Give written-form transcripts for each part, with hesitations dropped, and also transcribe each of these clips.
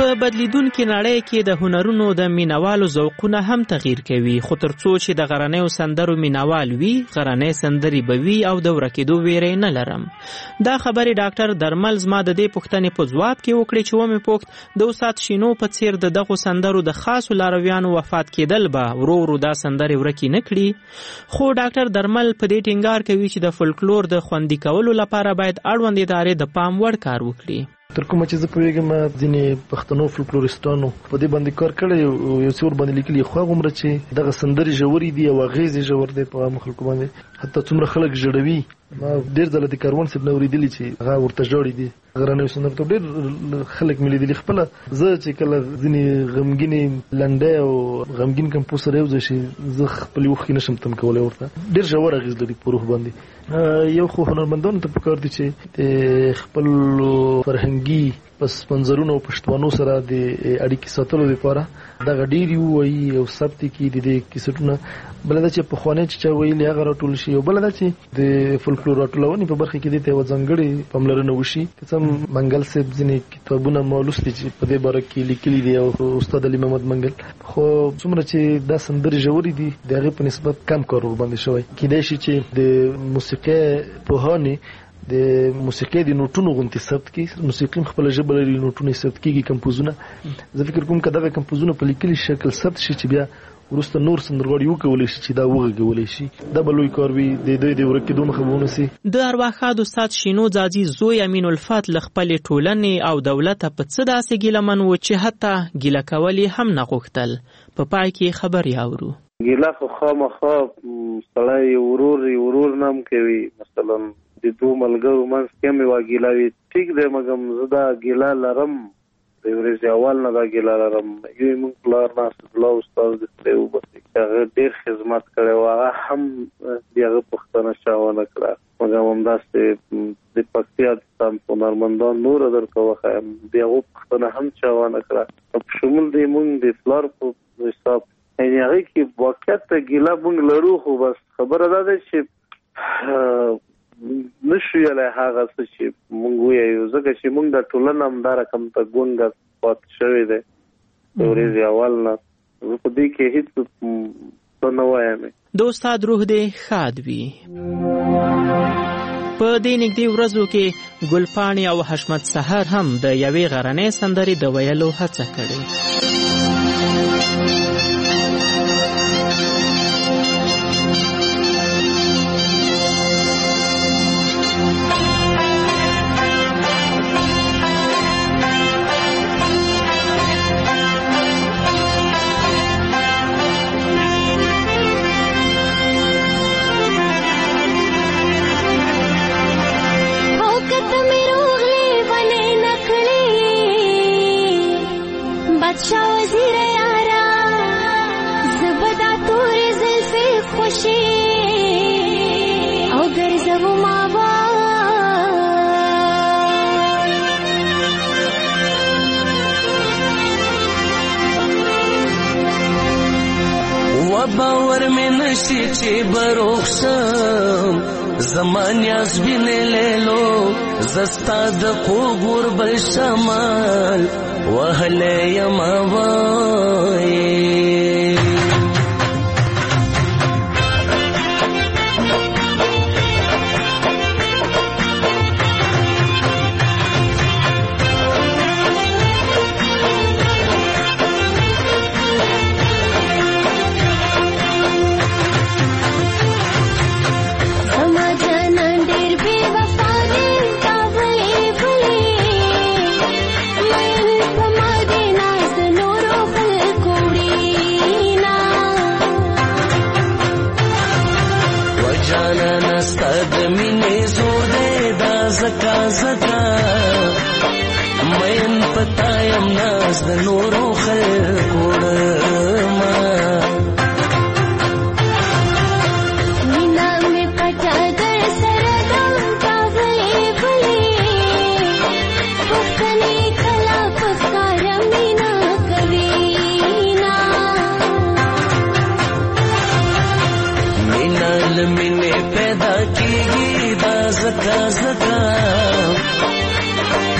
په بدلیدونکې نړۍ کې د هنرونو د مینوالو ذوقونه هم تغییر کوي، خو تر څو چې د غرنیو سندرو مینوال وي، غرنۍ سندرې به وي او د ورکېدو ویره نه لرم. دا خبرې ډاکټر درمل زما د دې پوښتنې په ځواب کې وکړې چې ومې پوښت د استاد شینو په څیر د دغو سندرو د خاصو لارویانو وفات کېدل به ورو ورو دا سندرې ورکې نه کړي. خو ډاکټر درمل په دې ټینګار کوي چې د فولکلور د خوندي کولو لپاره باید اړوند ادارې د پام وړ کار وکړي. تر کومه چې زه پوهېږم ځینې پښتنو فولکلوریسټانو په دې باندې کار کړی او یو څه ورباندې لیکلي، خو هغومره چې دغه سندرې ژورې دي او اغېز یې ژور دی په عامو خلکو باندې، حتی څومره خلک ژړوي. ما ډېر ځله د کاروان صاحب نه اورېدلي چې هغه ورته ژاړي دي غرنیو سندرو ته. ډېر خلک مې لیدلي. خپله زه چې کله ځینې غمګینې لنډۍ او غمګین کمپوز سره یو ځای شي، زه خپلې اوښکې نشم تم کولی. ورته ډېر ژور اغېز لري په روح باندې. یو خو هنرمندانو ته پکار دي چې د خپلو فرهنګي پس منظرونو او پښتوانو سره د اړیکې ساتلو لپاره دغه ډېرې ووایي او ثبت کړي د دې کیسټونه. بله دا چې پخوانی چې چا ویلي هغه راټول شي، او بله دا چې د فولکلور راټولونې په برخه کې دې ته یوه ځانګړې پاملرنه وشي. که څه منګل صاحب ځینې کتابونه ما لوستي چې په دې باره کې لیکلي دي، او استاد علي محمد منګل، خو څومره چې دا سندرې ژورې دي د هغې په نسبت کم کار ورباندې شوی. کیدای شي چې د موسیقۍ پوهانې د موسیقۍ د نوټونو غوندې ثبت کړي. موسیقي خپله ژبه لري، نوټونه یې ثبت کېږي، کمپوزونه. زه فکر کوم که دغه کمپوزونه په لیکلي شکل ثبت شي چې بیا وروسته نور سندرغاړي وکولی شي چې دا وغږولی شي، دا به لوی کار وي، د دوی د ورکېدو مخه به ونیسي. د ارواښاد استاد شینو ځاځي زوی امین الفت له خپلې ټولنې او دولته په څه داسې ګیلهمن و چې حتی ګیله کول یې هم نه غوښتل. په پای کې خبرې اورو. ګیله خو خامخا سړی ورور نه هم کوي. مثلا د دوه ملګرو منځ کې هم یوه ګیله وي، ټیک دی، مګم زه دا ګیله لرم، د ورځې اول نه دا ګیله لرم. یو موږ پلار ناصرالله استاد د خدای وبخښي، هغه ډېر خدمت کړی و، هغه هم د هغه پوښتنه چا ونه کړه. مګم همداسې د پکتیا د هنرمندان نور درته وښیم، د هغو پوښتنه هم چا ونه کړه. په شمول د موږ د پلار په حساب یعنې هغې کې واقعیت ته ګیله موږ لرو، خو بس خبره دا ده چې نشو یلی هغه څه چې موږ ویایو، ځکه چې موږ د ټولنه همدا رقم ته ګونګه پاتې شوی دی د ورځې اول نه. زه په دې کې هېڅ څه نه وایم. د استاد روح دې ښاد وي. په دې نږدې ورځو کې ګلپاڼې او حشمت سحر هم د یوې غرنۍ سندرې د ویلو هڅه کړې. باور میں نشی چی بروخشم زمان یاز بینی لیلو زستا دقو گربل شمال وحلی یماوائی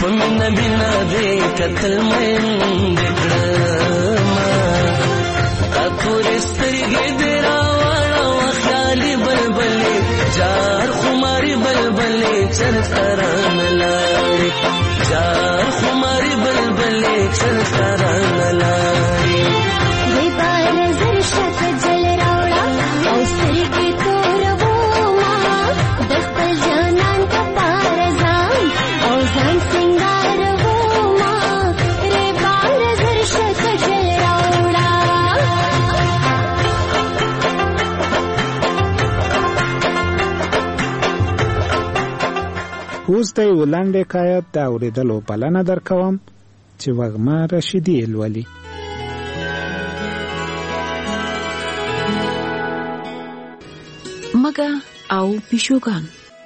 پمن بنا دے قتل من دکڑما تور سترگی دیرا والا و خیالی بلبلی جار خماری بلبلی چل تران لاری جار خماری بلبلی چل تران لاری وی بار زر شک جل راوڑا او سترگی تور ووما دخل جانان کا پارزان او زان سنگار ووما ری بار زر شک جل راوڑا اوس د یو لنډ حکایت د اورېدلو بلنه درکوم چې وږمه رشیدي یې لولي. مګه او پیشوګان.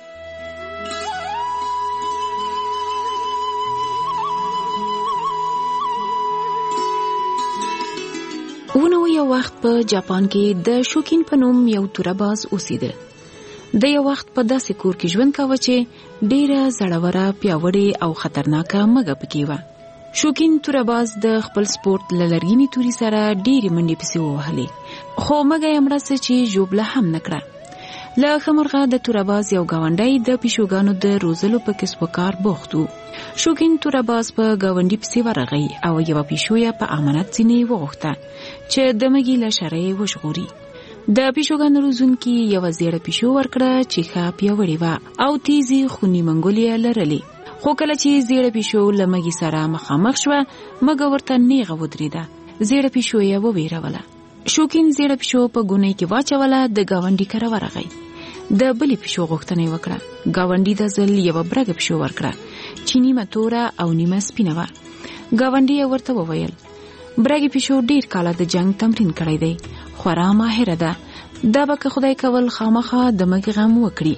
ونو یو وخت په جاپان کې د شوکین په نوم یو تورباز اوسېده. د یو وخت په داسې کور کې ژوند کاوه چې ډیره زړوره، پیاوړې او خطرناکه مګه پکې وه. شوکین تورباز د خپل سپورت له لرګینې توري سره ډیرې منډې پسې ووهلې، خو مګه یې مړه سه چې ژوبله هم نه کړه. له ښه مرغه د تورباز یو ګاونډی د پیشوګانو د روزلو په کسب و کار بوخت و. شوکین تورباز په ګاونډي پسې ورغی او یوه پیشو یې په امانت ځینې وغوښته چې د مګي له شره یې وژغوري. د پیشوګانو روزونکي یوه زیړه پیشو ورکړه چې ښه پیاوړې وه او تیزې خوني منګولې یې لرلې. خو کله چې زیړه پیشو له مګي سره مخامخ شوه، مګه ورته نیغه ودرېده. زیړه پیشو یې وویروله. شوکین زیړه پیشو په ګونۍ کې واچوله، د ګاونډي کره ورغی. د بلې پیشو غوښتنه یې وکړه. ګاونډي د ځل یوه برګه پیشو ورکړه چې نیمه توره او نیمه سپینه وه. ګاونډي یې ورته وویل برګې پیشو ډیر کاله د جنگ تمرین کړی دی، خورا ماهره ده، دا به که خدای کول خامخا د مګي غم وکړي.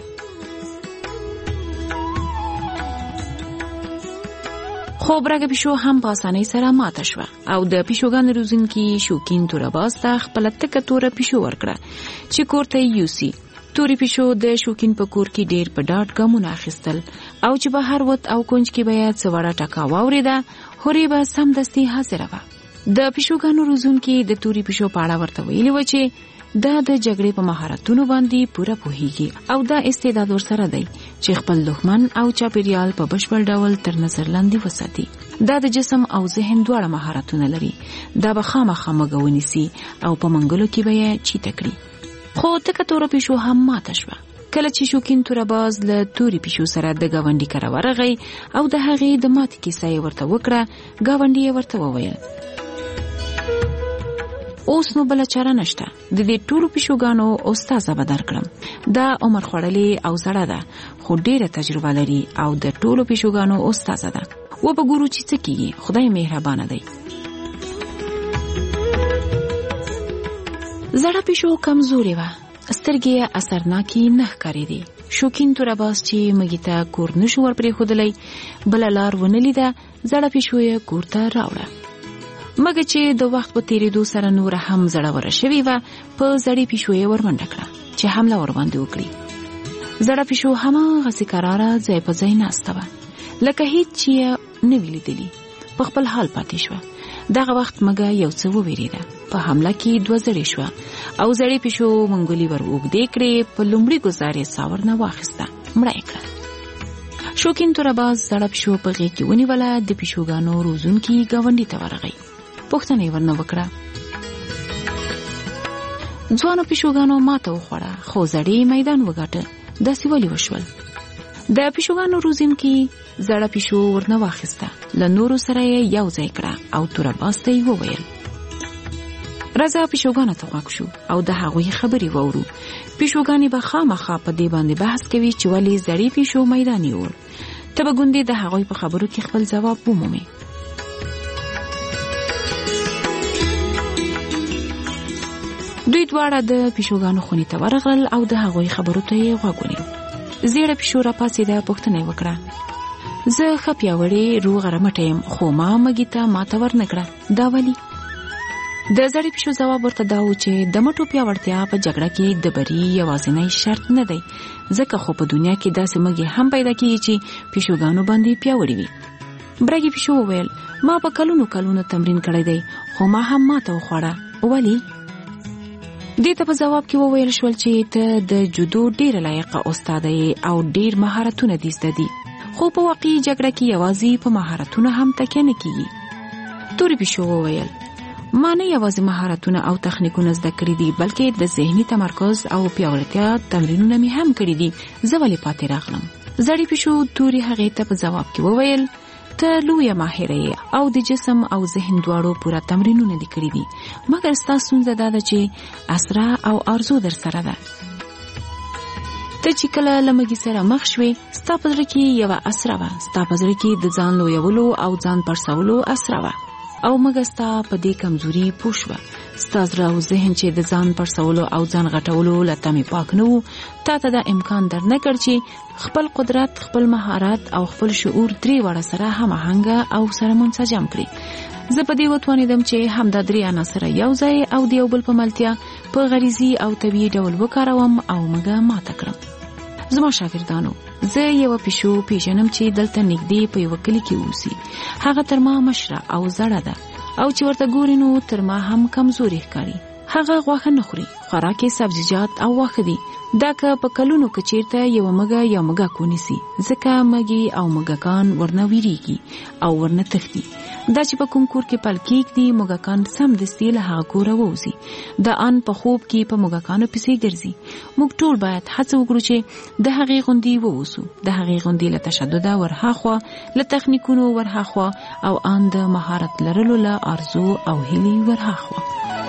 خو برګه پیشو هم په اسانۍ سره ماته شوه او د پیشوګانو روزونکي شوکین تورباز ته خپله تکه توره پیشو ورکړه چې کور ته یې یوسي. تورې پیشو د شوکین په کور کې ډیر په ډاډ ګامونه اخیستل او چې به هر وت او کونج کې به یې څه وړه ټکا واورېده، هورې به سمدستي حاضره وه. د پیشوګانو روزونکي د تورې پیشو په اړه ورته ویلي و چې دا د جګړې په مهارتونو باندې پوره پوهیږي او دا استعداد ورسره دی چې خپل دښمن او چاپیریال په بشپړ ډول تر نظر لاندې وساتي. دا د جسم او ذهن دواړه مهارتونه لري. دا به خامخا مګه ونیسي او په منګلو کې به یې چیته کړي. خو تکه توره پیشو هم ماته شوه. کله چې شوکین تورباز له تورې پیشو سره د ګاونډي کره ورغی او د هغې د ماتې کیسه یې ورته وکړه، ګاونډي یې ورته وویل اوس نو بله چاره نشته، د دې ټولو پیشوګانو استازه به درکړم. دا عمر خوړلې او زړه ده خو ډیره تجربه لري او د ټولو پیشوګانو استازه ده. و به ګورو چې څه کیږي، خدای مهربانه دی. زړه پیشو کمزورې وه، سترګې یې اثرناکې نه ښکارېدې. شوکین تورباز چې مګي ته کور نشو ورپرېښودلی، بله لار ونه لیده، زړه پیشو یې کور ته راوړه. مګه چې د وخت په تیریدو سره نوره هم زړوره شوې وه، په زړې پیشو یې ورمنډه کړه چې حمله ورباندې وکړي. زړه پیشو هماغسې کراره ځای په ځای ناسته وه لکه هیڅ چې یې نه وي لیدلي. په خپل حال پاتې شوه. دغه وخت مګه یو څه وویرېده. په حمله کې دوه زړې شوه او زړې پیشو منګولې ور اوږدې کړې. په لومړي ګزار یې ساور نه واخیسته، مړه یې کړه. شوکین تورباز زړه پیشو په غېږ کې ونیوله. د پیشوګانو روزونکي ګاونډي ته ورغی. پوښتنه یې ورنه وکړه ځوانو پیشوګانو ماته وخوړه خو زړې میدان وګاټه، داسې ولې وشول؟ د پیشوګانو روزونکي زړه پیشو ورنه واخیسته، له نورو سره یې یو ځای کړه او تورباز ته یې وویل راځه پیشوګانو ته غوږ شو او د هغوی خبرې واورو. پیشوګانې به خامخا په دې باندې بحث کوي چې ولې زړې پیشو میدان یوړ. ته به ګوندې د هغوی په خبرو کې خپل ځواب ومومې. دوی دواړه د پیشوګانو خونې ته ورغلل او د هغوی خبرو ته یې غوږ ونیو. زیړه پیشو راپاڅېده، پوښتنه یې وکړه زه ښه پیاوړې روغه رمټه یم خو ما مګي ته ماته ورنکړه، دا ولې؟ د زړې پیشو ځواب ورته دا و چې د مټو پیاوړتیا په جګړه کې د بری یوازینی شرط نه دی، ځکه خو په دنیا کې داسې مګي هم پیدا کیږي چې پیشوګانو باندې پیاوړي وي. برګي پیشو وویل ما په کلونو تمرین کړی دی، خو ما هم ماته وخوړه. ولی؟ دې ته په جواب کې وویل شول چې ته د جودو ډېر لایق استاد یې او ډېر مهارتونه دې زده دي، خو په واقعي جګړه کې یوازې په مهارتونو هم تکیه نه کیږي. تورې پیشو وویل ما نه یوازې مهارتونه او تخنیکونه زده کړي دي، بلکې د ذهني تمرکز او پیاوړتیا تمرینونه مې هم کړي دي. زه ولې پاتې راغلم؟ زړې پیشو تورې هغې ته په جواب کې وویل ته لویه ماهره یې او د جسم او ذهن دواړو پوره تمرینونه دې کړي دي، مګر ستا ستونزه دا ده چې اسره او ارزو در سره ده. ته چې کله له مګي سره مخ شوې ستا په زړه کې یوه اسره وه، ستا په زړه کې د ځان لویولو او ځان پړسولو اسره وه، او مګر ستا په دې کمزوري پوه شوه. ستا زړه او ذهن چې د ځان پړسولو او ځان غټولو له تمې پاک نه وو، تا ته دا امکان در نه کړ چې خپل قدرت، خپل مهارت او خپل شعور درې واړه سره هماهنګه او سره منسجم کړي. زه په دې وتوانېدم چې همدا درې عناصر یو ځای او د یو بل په ملتیا په غریزي او طبیعي ډول وکاروم او مګه ماته کړم. زما شاګردانو، زه یو پیشو پیژنم چې دلته نږدې په یو کلی کې اوسي. هغه تر ما مشره او زړه ده او چې ورته ګوري نو تر ما هم کمزوري ښکاري. هغه غوښه نه خوري، خوراک یې سبزیجات او واښه دي. دا که په کلونو کې چیرته یو مګه کونیسي، ځکه مګي او مګکان ورنه ویریږي او ورنه تښتي. دا چې په کوم کور کې پل کېږدي مګکان سمدستي له هغه کوره ووځي. د ان په خوب کې په مګکانو پسې ګرځي. موږ ټول باید هڅه وکړو چې د هغې غوندې ووسو، د هغې غوندې له تشدده ورهاخوا، له تخنیکونو ورهاخوا او ان د مهارت لرلو له ارزو او هیلې ورهاخوا.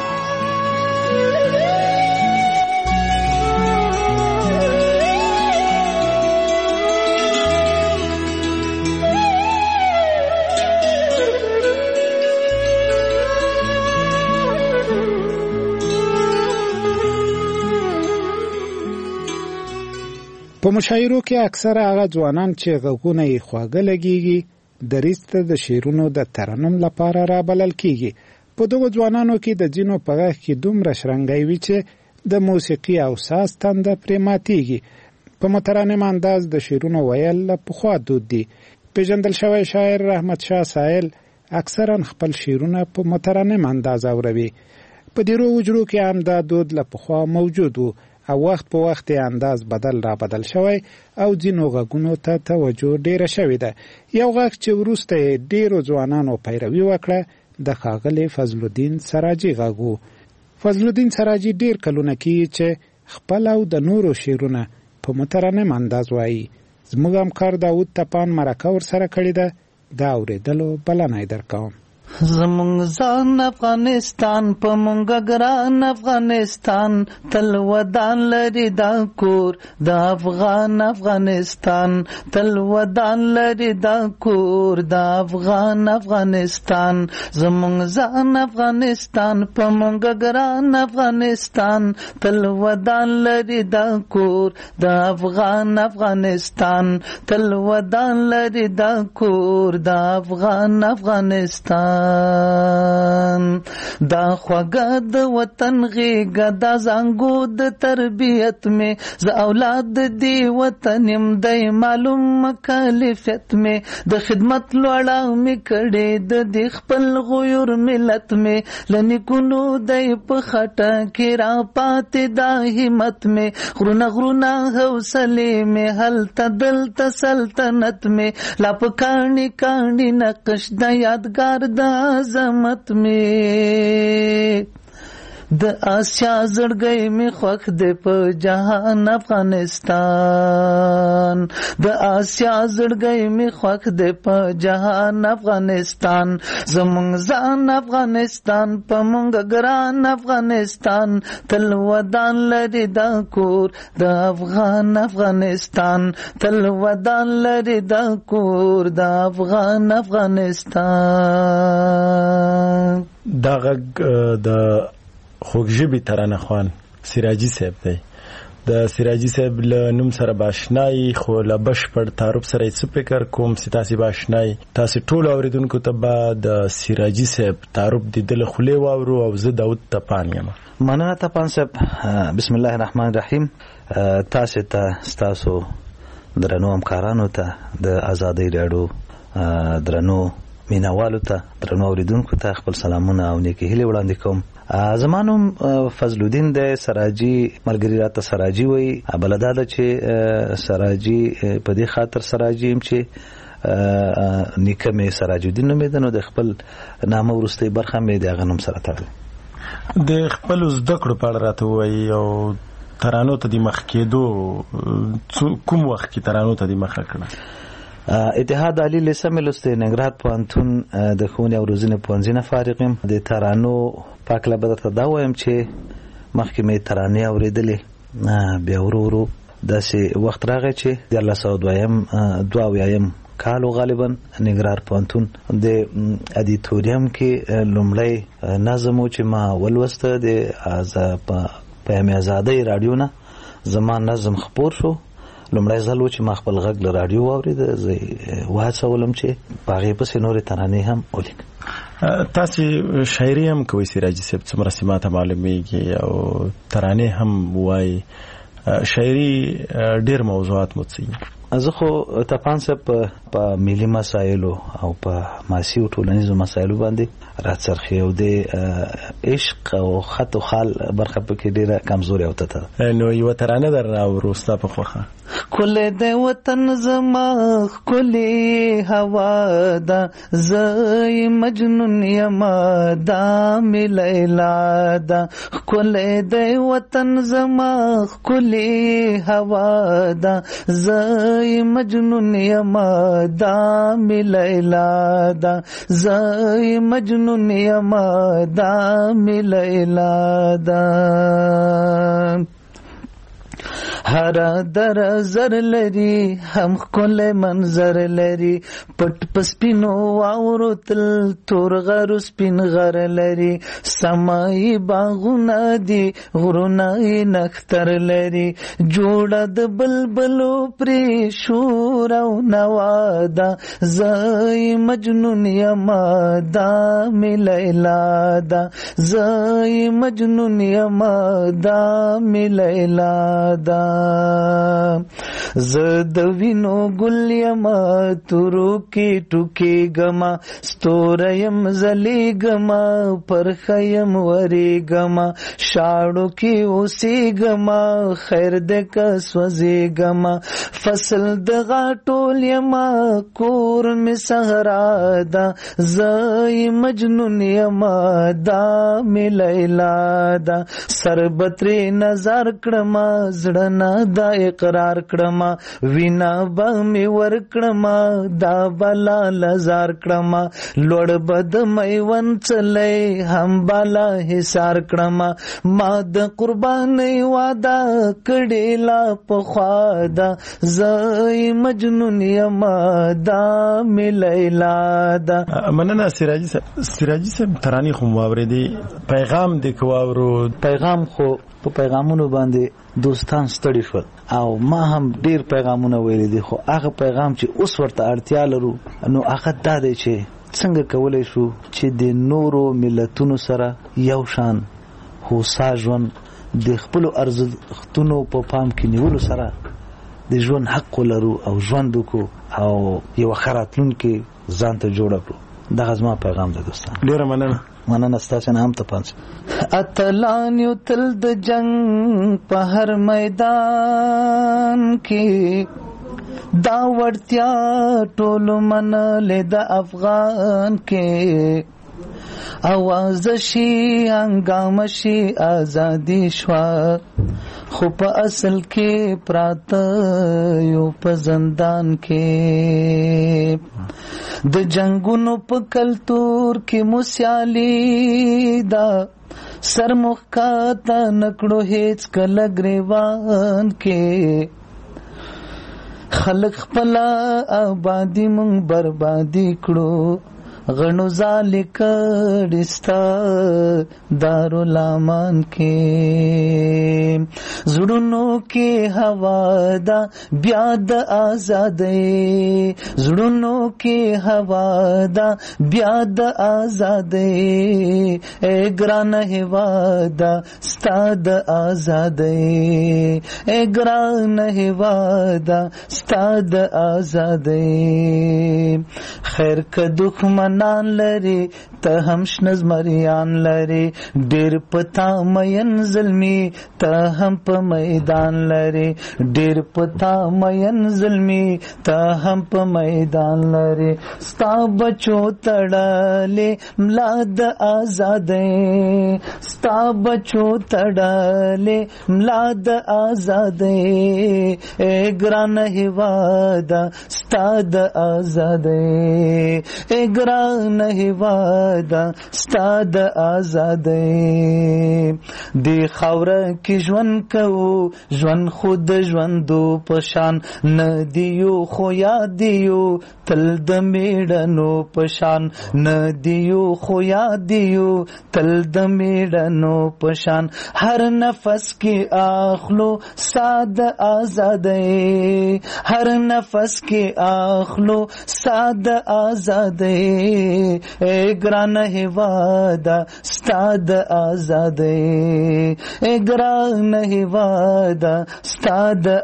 په مشاعرو کې اکثره هغه ځوانان چې غوږونه یې خواږه لګیږي دریځ ته د شعرونو د ترنم لپاره رابلل کیږي. په دغو ځوانانو کې د ځینو په غږ کې دومره شرنګی وي چې د موسیقي او ساز تنده پرې ماتیږي. په مترنم انداز د شعرونو ویل له پخوا دود دي. پیژندل شوی شاعر رحمت شاه سائل اکثرا خپل شعرونه په مترنم انداز اوروي. په ډیرو وجرو کې هم دا دود له پخوا موجود و او وخت په وخت انداز بدل شوی او ځینو غږونو ته توجه ډیره شوې ده. یو غږ چې وروسته ډیرو ځوانانو پیروي وکړه د ښاغلي فضل الدین سراجي غږ و. فضل الدین سراجي ډیر کلونه کېږي چې خپل او د نورو شعرونه په مترنم انداز وایي. زموږ همکار داود تپان مرکه ورسره کړې ده، دا اورېدلو بلنه یې درکوم. زمونږ ځان افغانستان په مونږ ګران افغانستان تل ودان لري دا کور د افغانستان تل ودان لري دا کور د افغانستان زمونږ ځان افغانستان په مونږ ګران افغانستان تل ودان لري دا کور د افغانستان تل ودان لري دا کور د افغانستان دا خوږه د وطن غېږه دا زانګو د تربیت مې زه اولاد دی وطن یم دی معلوم مکلفیت مې د خدمت لوړه مې کړې د دې خپل غیور ملت مې له نیکونو دی په خټه کې را پاتې دا همت مې غرونه حوصلې مې هلته دلته سلطنت مې لا په کاڼي نقش د یادګار د عظمت میں د آسیا زړګی می خوښ دی په جهان افغانستان د آسیا زړګی می خوښ دی په جهان افغانستان زمونږ ځان افغانستان په مونږ ګران افغانستان تل ودان لري دا کور د افغانستان تل ودان لري دا کور د افغانستان. دا غږ د خوږ ژبې ترانه خوان سراجي صاحب دی. د سراجي صاحب له نوم سره باشنای خو له بشپړ تعارف سره څه فکر کوم چې تاسو باشنای تاسو ټول اوریدونکو ته به د سراجي صاحب تعارف د دل خله واورو او زه داود تپان یم. مننه تپان صاحب. بسم الله الرحمن الرحیم. تاسو درنو همکارانو ته د آزادۍ راډیو درنو مینوالو ته درنو اوریدونکو ته خپل سلامونه او نیکی هیلې وړاندې کوم. زمانوم فضل الدین د سراجي ملګری راته سراجي وای بلدا د چې سراجي په دې خاطر سراجي يم چې نیکه مې سراج الدین نومې ده نو د خپل نامه ورسته برخه مې د غنوم سره تړل. د خپل زده کړو په اړه راته وای او ترانو ته د مخ کېدو کوم وخت کې ترانو ته د مخ کړه؟ اتحاد علی لیسه ملسته ننګرهار پوهنتون د ښوونې او روزنې پوهنځي نه فارغ یم. د ترانو پاک له بدرته دا وایم چې مخکې مې ترانې اورېدلې بیا ورو ورو داسې وخت راغی چې د 1922 کالو غالبا ننګرهار پوهنتون د ادیتوریم کې لومړی نظم چې ما ولوسته د پیام آزادۍ راډیو نه زما نظم خپور شو. لومړی ځل و چې ما خپل غږ له راډیو واورېد زه وهڅولم چې په هغې پسې نورې ترانې هم ولیکم. تاسې شاعري هم کوئ سراجي صاحب څومره چې ما ته معلومیږي او ترانې هم وایي. شاعري ډېر موضوعات مڅوي. زه خو تپان صاحب په ملي مسایلو او په ماسي او ټولنیزو مسایلو باندې راڅرخي او د عشق او خط او خال برخه پکې ډیره کمزوري او ته نو یو ترانه در راوروستا په خوخه کله د وطن زما کله هوا دا زای مجنون یما دا ملیلا دا کله د وطن زما کله هوا دا زای مجنون یما دا ملیلا دا زای مجنون یما دا ملیلا دا هر در زر لري هم کله منظر لري پټ پسپینو واورو تل تور غر سپین غر لري سمای باغونه دي غرونه نختر لري جوړه د بلبلو پرې شور او نوادا زای مجنون یما دا ملیلا دا زای مجنون یما دا ملیلا دا زد وینو گل یما تورو کی ټوکی گما ستوریم زلی گما پرخیم وری گما شاړو کی اوسی گما خیر د کس وزی گما فصل د غاټول یما کور می صحرا دا زای مجنون یما دا ملیلا دا سربتری نظر کړما زړه دا اقرار کړما وینا به می ور کړما دا بالا لزار کړما لوړ بد میون چلې هم بالا حصار کړما ما د قرباني واده کړي لا په خوا دا زای مجنون یما دا ملیلا دا. مننه سراجي صاحب ترانې خو واورېدې پیغام دې کوارو پیغام خو په پیغامونو باندې دوستان ستړي شول او ما هم ډیر پیغامونه ویلي دي خو هغه پیغام چې اوس ورته اړتیا لرو نو هغه دا دی چې څنګه کولای شو چې د نورو ملتونو سره یو شان هوسا ژوند د خپلو ارزښتونو په پام کې نیولو سره د ژوند حق ولرو او ژوند وکړو او یو ښه راتلونکی ځان ته جوړه کړو. دغه زما پیغام دی دوستان. ډیره مننه ستاسو نه هم ته پانځ اتلان یو تل د جنگ په هر میدان کې دا ورتیا ټول منل د افغان کې आवाज شي هنګام شي ازادي شوا خو په اصل کې پراته یو په زندان کې د جنگونو په کلتور کې موسیالي دا سرمخ کا تا نکړو هیڅ کله گریوان کې خلق خپل آبادی مونږ بربادي کړو غنو زال کړستا دارالامان کې زړونو کې هوا دا بیا د آزادۍ زړونو کې هوا دا بیا د آزادۍ اے ګران هیوادا ستا د آزادۍ اے ګران هیوادا ستا د آزادۍ خیر که دښمنان لري ته هم شنه زمریان لري ډېر پتا مین ظلمي ته هم په میدان لري ډېر پتا مین ظلمي ته هم په میدان لري ستا بچو تړلې ملا د آزادۍ ستا بچو تړلې ملا د آزادۍ اے ګران هیوادا ستا د آزادۍ اے ګران هیوادا ستا د آزادۍ دی خاوره کې ژوند کوو ژوند خود ژوندو پشان نه دیو خو یادیو تل د میړنو پشان نه دیو خو یادیو تل د میړنو پشان هر نفس کې اخلو ساد آزادۍ هر نفس کې اخلو ساد آزادۍ اے ګران هیوادا ستا د آزادۍ اے ګران هیوادا ستا د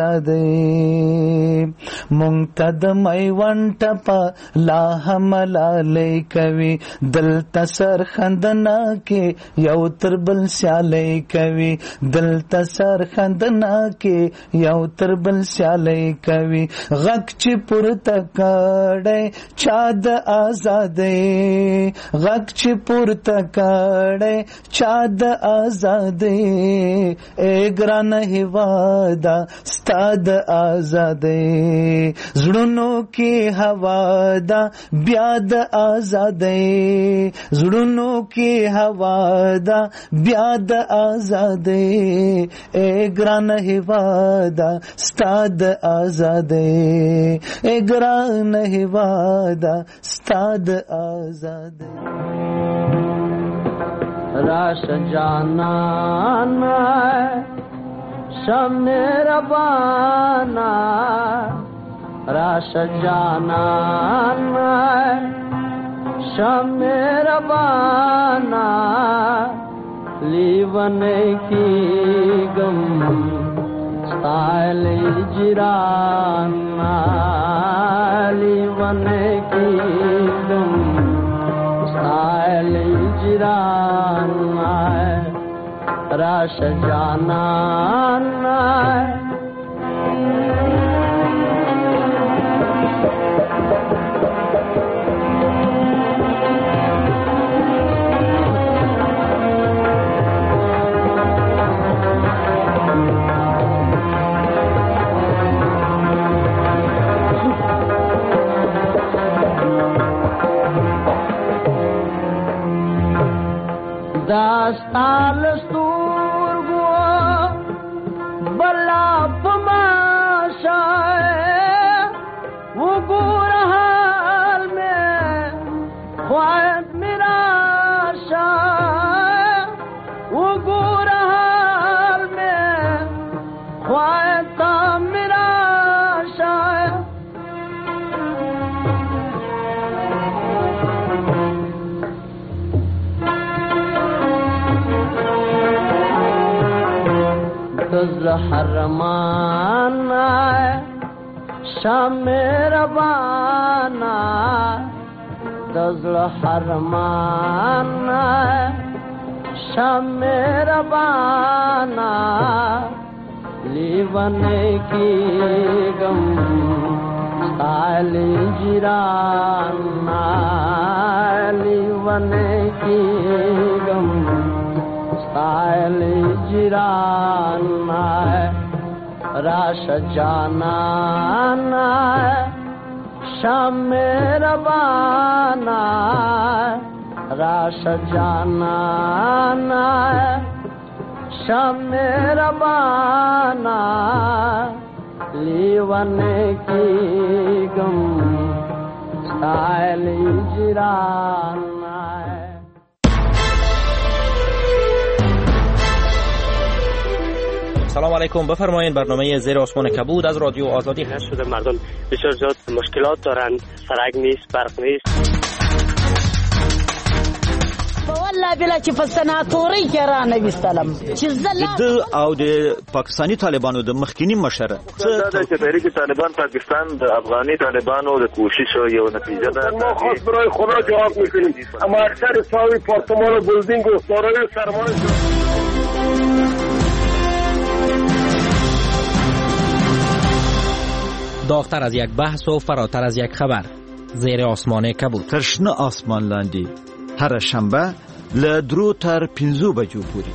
آزادۍ مونږ ته د میوند ټپه لا هم لالی کوي دلته سرخندنا کې یو تر بل سیالی کوي دلته سرخندنا کې یو تر بل سیالی کوي غږ چې پورته کړی چا د آزادۍ غږ چې پورته کړی چا د آزادۍ اے ګران هیوادا ستا د آزادۍ زړونو کې هوا دا بیا د آزادۍ زړونو کې هوا دا بیا د آزادۍ اے ګران هیوادا ستا د آزادۍ اے ګران هیوادا ستا د آزادۍ راش جانان شم ربانا راش جانان شم ربانا لیون کی گم ستائل جرانا لیون کی گم ستائل جرانا راش جانان داستان ستورګو بلا پماشا وګور حال میں خواہد میرا شاہ وګور حال میں خواہد میرا شاہ دزل حرمانا شام ربانا دزل حرمانا شام ربانا لیون کی گم ستائل جرانا لیون کی گم ستائل جرانا راش جانانا شام ربانا راش جانانا شام ربانا لیون کی گم ستائل جرانا ویران سلام علیکم. بفرمایید. برنامه زیر آسمان کبود از رادیو آزادی هست. شده مردم بسیار زیاد مشکلات دارند، سرک نیست، برق نیست. والله بلا چې په سناتوري کې را نویستلم چې د او د پاکستانی طالبانو د مخکینی مشر څه چې تحریک طالبان پاکستان د افغاني طالبانو د کوشش یو نتیجه ده. ما خاص برای خدا جواب میکنیم. اما اکثر ساوی پارتمان و بلدینگ و سارای سرمایه داغتر از یک بحث و فراتر از یک خبر. زیر آسمان کبود. ترشنه آسمان لاندی. هر شنبه له 3 تر 5 بجو پورې.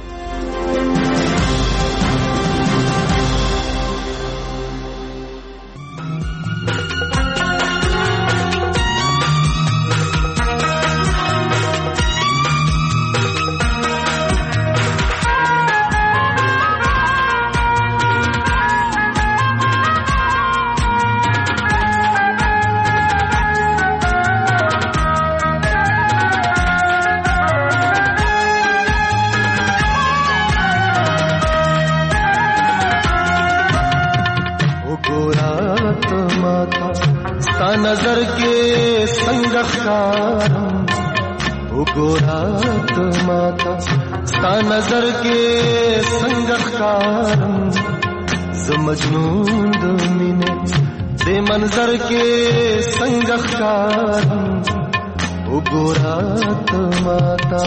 नजर के संग खारम उगोरात माता स्ता नजर के संग खारम मजनून दमीने दे मंजर के संग खारम उगोरात माता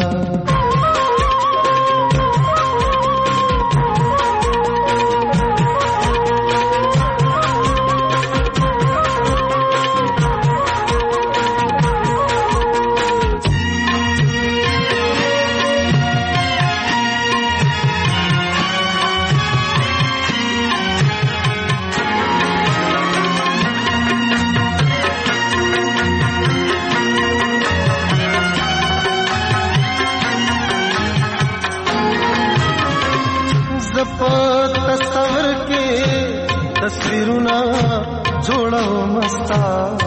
تصور के तस्वीरुना जोड़ो मस्ता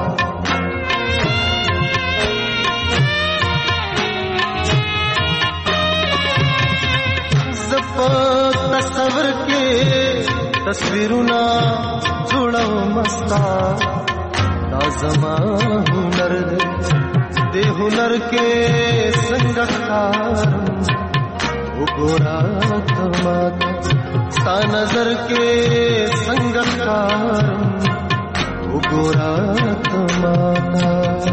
तस्वर के तस्वीरुना जोड़ो मस्ता ताज़मा हुनर दे हुनर के संगखार उगोरात माता स्ता नजर के संगखार उगोरात माता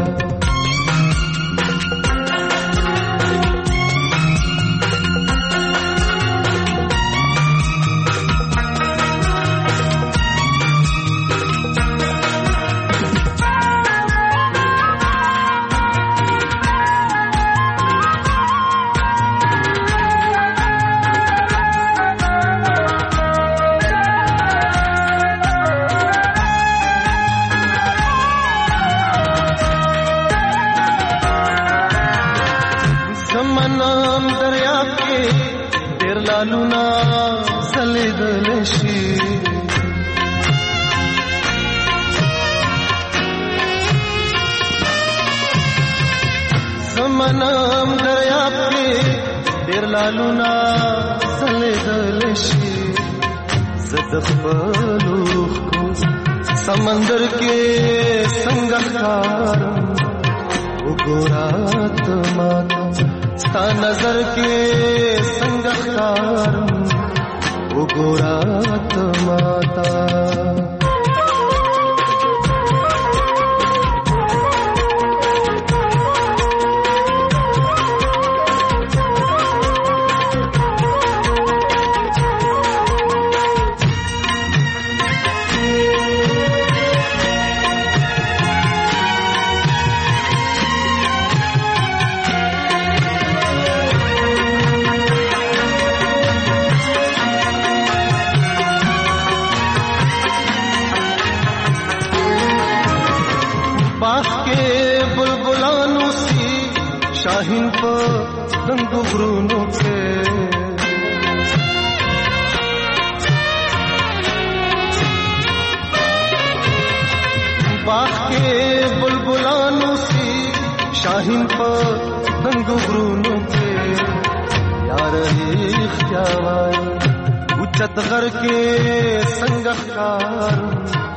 लालूना सले दलशी समनाम दरिया पे देर लालूना सले दलशी ज़दख़लूख को समंदर के संगखार उगोरात माता स्ता नजर के संगखार उगोरात माता शाहीन पर रंग घुरूनों के बाग के बुलबुलानों सी شاهین په دنګو غرونو کې یار اختیار اوچت غر کې څنګه ښکار